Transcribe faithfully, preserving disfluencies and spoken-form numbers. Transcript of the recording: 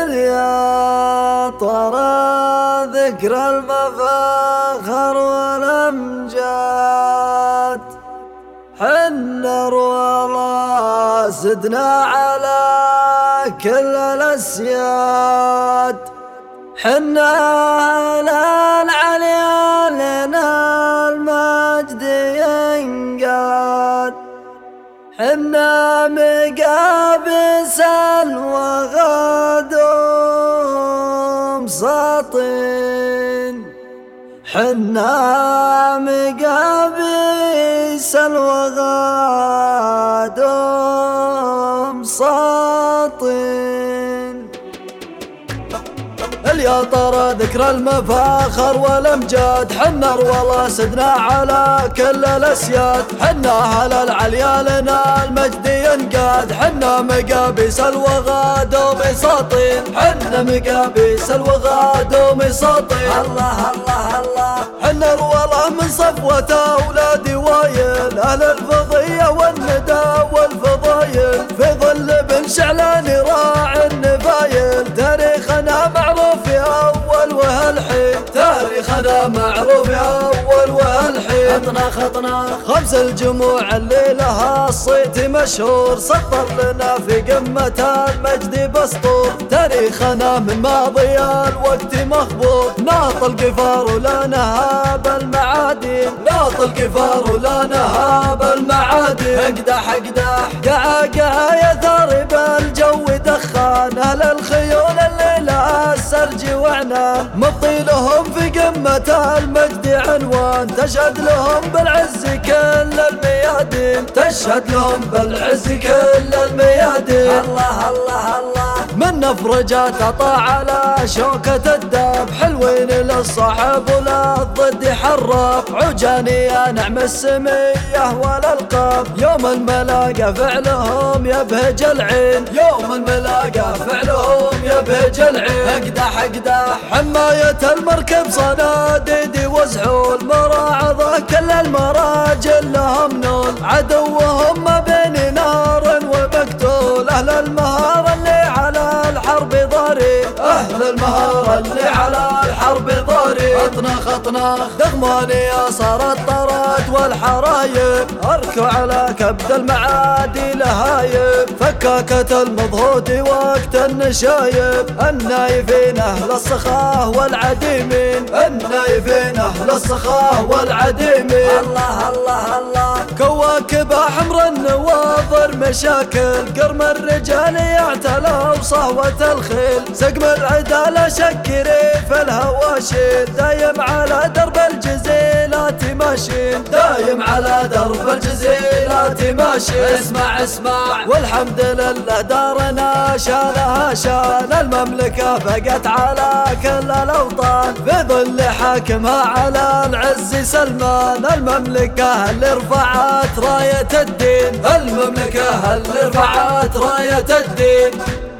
يا ترى ذكر المفاخر والأمجاد، حنا والله سدنا على كل الأسياد، حنا للعليا لنا المجد ينقاد، حنا مقابس الوغاد ومساطين، حنا مقابس الوغاد ومساطين. يا ترى ذكر المفاخر والأمجاد، حنا والله سدنا على كل الأسياد، حنا على العليا لنا المجد ينقاد، حنا مقابيس الوغاد ومساطين، حنا مقابيس الوغاد ومساطين. الله الله الله، حنا والله من صفوة أولاد وايل، أهل الفضية والندى والفضايل، في ظل بن شعلان راعي النفايل، تاريخنا معروف أول وهالحين، تاريخنا معروف أول وهالحين. خطنا خطنا خمس الجموع اللي لها الصيت مشهور، سطر لنا في قمة المجد بسطور، تاريخنا من ماضي الوقت مخبوط، ناط القفار ولا نهاب المعادين، ناط القفار ولا نهاب المعادين. اقدح اقدح قعا قعا يا ثارب الجو دخان، اهل الخيول الليلة السرج وعنان، مضي لهم في قمة المجد عنوان، تشهد لهم بالعز كل الميادين، تشهد لهم بالعز كل الميادين. الله الله الله، من نفرجات عطا على شوكة الداب، حلوين للصاحب ولا الضد حراب، عجاني يا نعم السمية والألقاب، يوم الملاقى فعلهم يبهج العين، يوم الملاقى فعلهم يبهج العين. اقدح اقدح حماية المركب صناديد وزحول، مراعظة كل المراجل لهم نول، عدوهم ما بين نار ومقتول، أهل المهارة اللي على الحرب ضاري، أهل المهارة اللي على الحرب ضاري. خطنا خطنا دغماني صارت طرد والحرايب، أركوا على كبد المعادي لهايب، فكاكة المضهود وقت النشايب، النايفين أهل الصخاه والعديمين، النايفين أهل الصخاه والعديمين. الله الله الله، كواكب حمر النواظر مشاكل، قرم الرجال يعتلى وصهوة الخيل، سقم العدالة شكري في الهواشين، دايم على درب الجزيلات ماشين، دايم على درب الجزيلات ماشين. اسمع اسمع والحمد لله دارنا شانها شان، المملكة بقت على كل الأوطان، في ظل حاكمها على العز سلمان، المملكة اللي رفعت راية الدين، المملكة اللي رفعت راية الدين.